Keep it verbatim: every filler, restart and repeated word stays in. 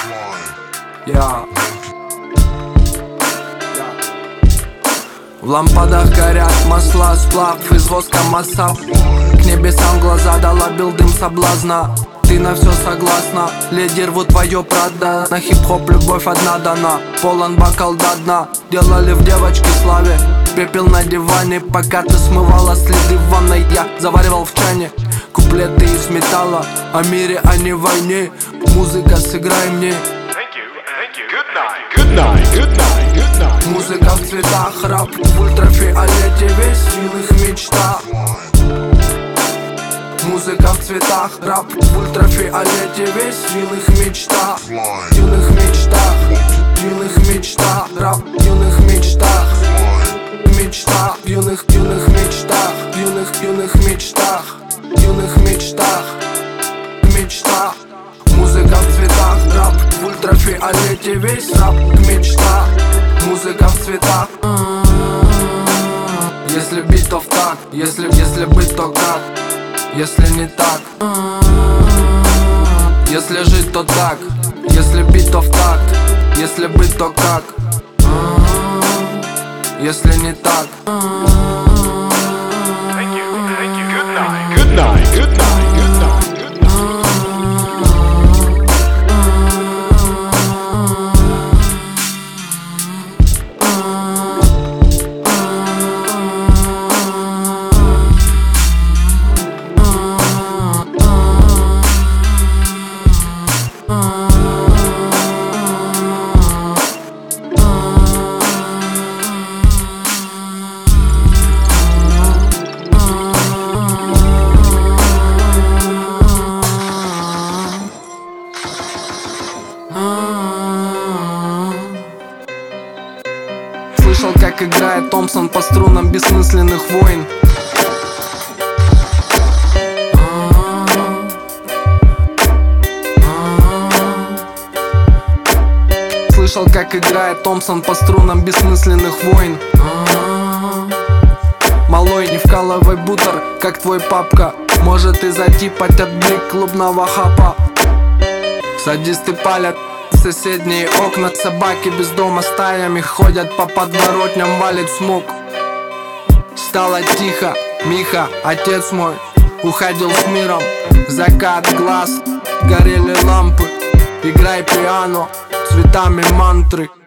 Я В лампадах горят масла, сплав из воска масса. К небесам глаза долобил дым соблазна. Ты на все согласна, леди рвут твое Прада. На хип-хоп любовь одна дана, полон бокал до дна. Делали в девочке славе, пепел на диване. Пока ты смывала следы в ванной, я заваривал в чане куплеты из металла, о мире, а не войне. Музыка, сыграй мне. Good night, good night, good night. Музыка в цветах, рэп в ультрафиолете, весь в юных мечтах. Музыка в цветах, рэп в ультрафиолете, весь в юных мечтах. Юных мечтах, юных мечтах, рэп в юных мечтах. Мечтах, юных, юных мечтах, юных, юных мечтах, юных мечтах, мечтах. Музыка в цветах, рэп в ультрафиолете, весь рэп мечта. Музыка в цветах. Если бить, то в так, если, если быть, то как. Если не так, если жить, то так. Если бить, то в так, если быть, то как. Если не так. Good night, good night, good night, good night. Слышал, как играет Томпсон по струнам бессмысленных войн. Слышал, как играет Томпсон по струнам бессмысленных войн. Малой, не вкалывай бутер, как твой папка. Может и затипать от блик клубного хапа. Садисты палят соседние окна, собаки без дома стаями ходят по подворотням, валит смог. Стало тихо, Миха, отец мой, уходил с миром. Закат глаз, горели лампы. Играй пиано цветами мантры.